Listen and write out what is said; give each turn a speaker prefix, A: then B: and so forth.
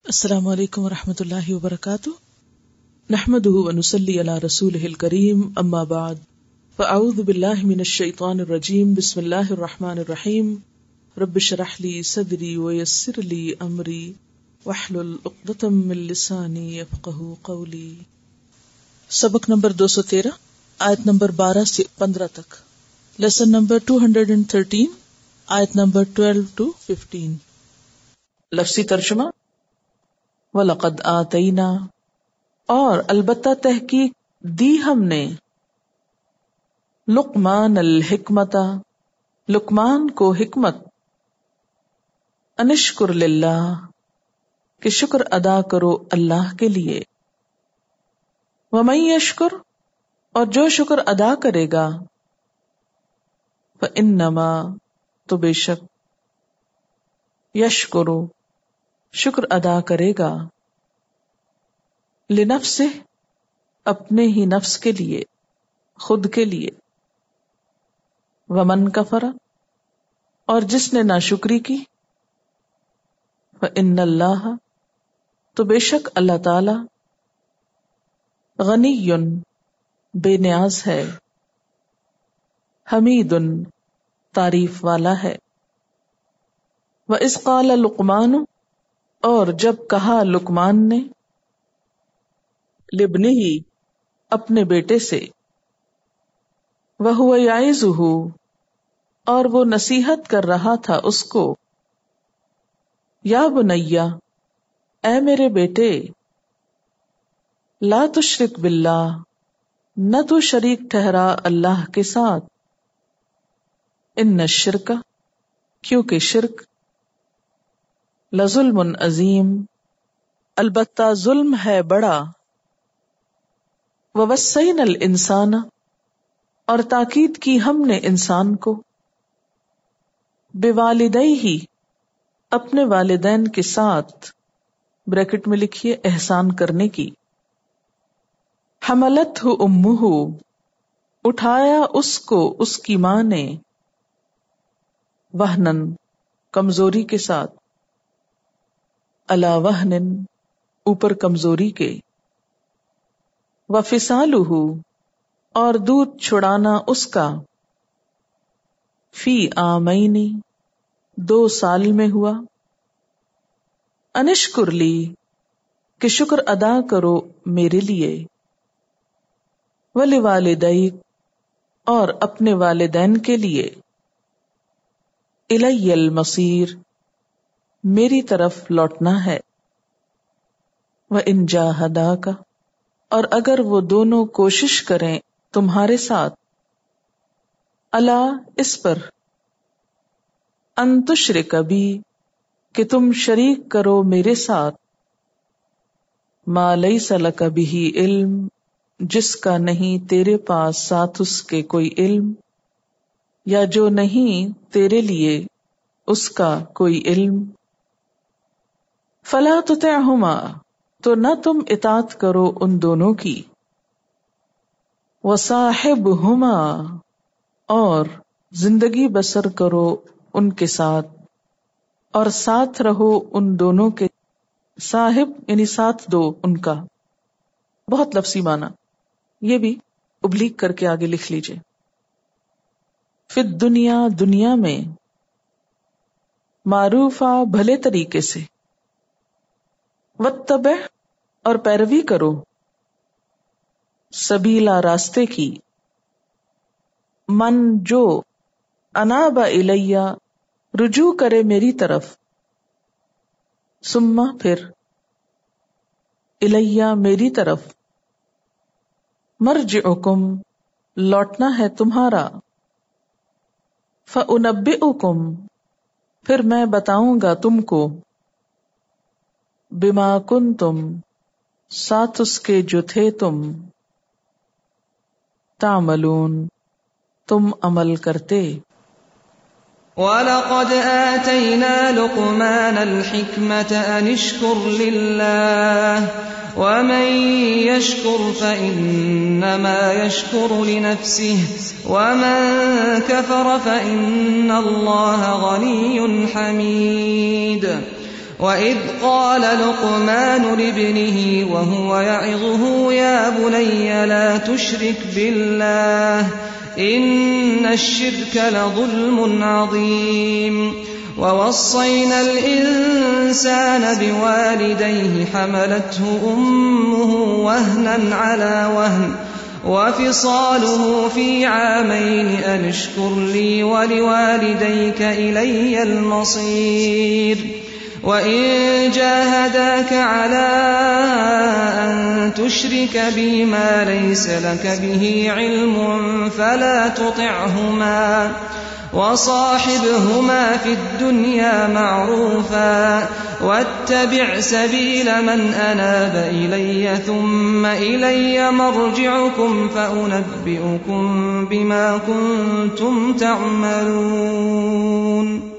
A: السلام علیکم ورحمۃ اللہ وبرکاتہ، نحمده ونصلی علی رسولہ الکریم، اما بعد فاعوذ باللہ من الشیطان الرجیم، بسم اللہ الرحمن الرحیم، رب اشرح لی صدری ویسر لی امری واحلل عقدۃ من لسانی یفقہوا قولی۔ سبق نمبر 213، آیت نمبر 12 سے 15 تک، لیسن نمبر 213، آیت نمبر 12 to 15۔ لفظی ترجمہ: وَلَقَدْ آتَيْنَا، اور البتہ تحقیق دی ہم نے، لقمان الحکمت، لقمان کو حکمت، انشکر للہ، کہ شکر ادا کرو اللہ کے لیے، وَمَن یشکر، اور جو شکر ادا کرے گا، فَإِنَّمَا، تو بے شک، یشکر، شکر ادا کرے گا، لنفسہ، اپنے ہی نفس کے لیے، خود کے لیے، ومن کفر، اور جس نے ناشکری کی، فإن اللہ، تو بے شک اللہ تعالی، غنی، بے نیاز ہے، حمید، تعریف والا ہے، وَإِذْ قَالَ لُقْمَانُ، اور جب کہا لقمان نے، لابنہ، اپنے بیٹے سے، وَهُوَ يَعِظُهُ، اور وہ نصیحت کر رہا تھا اس کو، یا بنیا، اے میرے بیٹے، لا تشرک باللہ، نہ تو شریک ٹھہرا اللہ کے ساتھ، ان الشرک، کیونکہ شرک، لظلم عظیم، البتہ ظلم ہے بڑا، ووصینا الانسان، اور تاکید کی ہم نے انسان کو، بوالدیہ، اپنے والدین کے ساتھ، بریکٹ میں لکھیے احسان کرنے کی، حملتہ امہ، اٹھایا اس کو اس کی ماں نے، وہنن، کمزوری کے ساتھ، علی وہن، اوپر کمزوری کے، وفصالہ، اور دودھ چھڑانا اس کا، فی عامین، 2 سال میں ہوا، انشکر لی، کہ شکر ادا کرو میرے لیے، ولوالدیک، اور اپنے والدین کے لیے، الی المصیر، میری طرف لوٹنا ہے، وَإِن جَاهَدَاكَ، اور اگر وہ دونوں کوشش کریں تمہارے ساتھ، الا، اس پر، ان تشرک بی، کہ تم شریک کرو میرے ساتھ، ما لیس لک بہ علم، جس کا نہیں تیرے پاس ساتھ اس کے کوئی علم، یا جو نہیں تیرے لیے اس کا کوئی علم، فلا تطعہما، تو نہ تم اطاعت کرو ان دونوں کی، وصاحبہما، اور زندگی بسر کرو ان کے ساتھ، اور ساتھ رہو ان دونوں کے، صاحب یعنی ساتھ دو ان کا، بہت لفظی معنی، یہ بھی ابلیغ کر کے آگے لکھ لیجئے، فی الدنیا، دنیا میں، معروفہ، بھلے طریقے سے، واتبع، اور پیروی کرو، سبیلا، راستے کی، من، جو، اناب الیہ، رجوع کرے میری طرف، ثم، پھر، الیہ، میری طرف، مرجعکم، لوٹنا ہے تمہارا، فانبئکم، پھر میں بتاؤں گا تم کو، بما کنتم، ساتھ اس کے جو تھے تم، تعملون، تم عمل کرتے۔
B: وَلَقَدْ آتَيْنَا لُقْمَانَ الْحِكْمَةَ أَنِ اشْكُرْ لِلَّهِ وَمَن يَشْكُرْ فَإِنَّمَا يَشْكُرُ لِنَفْسِهِ وَمَن كَفَرَ فَإِنَّ اللَّهَ غَنِيٌّ حَمِيدٌ۔ وإذ قال لقمان لابنه وهو يعظه يا بني لا تشرك بالله إن الشرك لظلم عظيم ووصينا الإنسان بوالديه حملته أمه وهنا على وهن وفصاله في عامين أن اشكر لي ولوالديك إلي المصير وإن جاهداك على أن تشرك بي ما ليس لك به علم فلا تطعهما وصاحبهما في الدنيا معروفا واتبع سبيل من أناب إلي ثم إلي مرجعكم فأنبئكم بما كنتم تعملون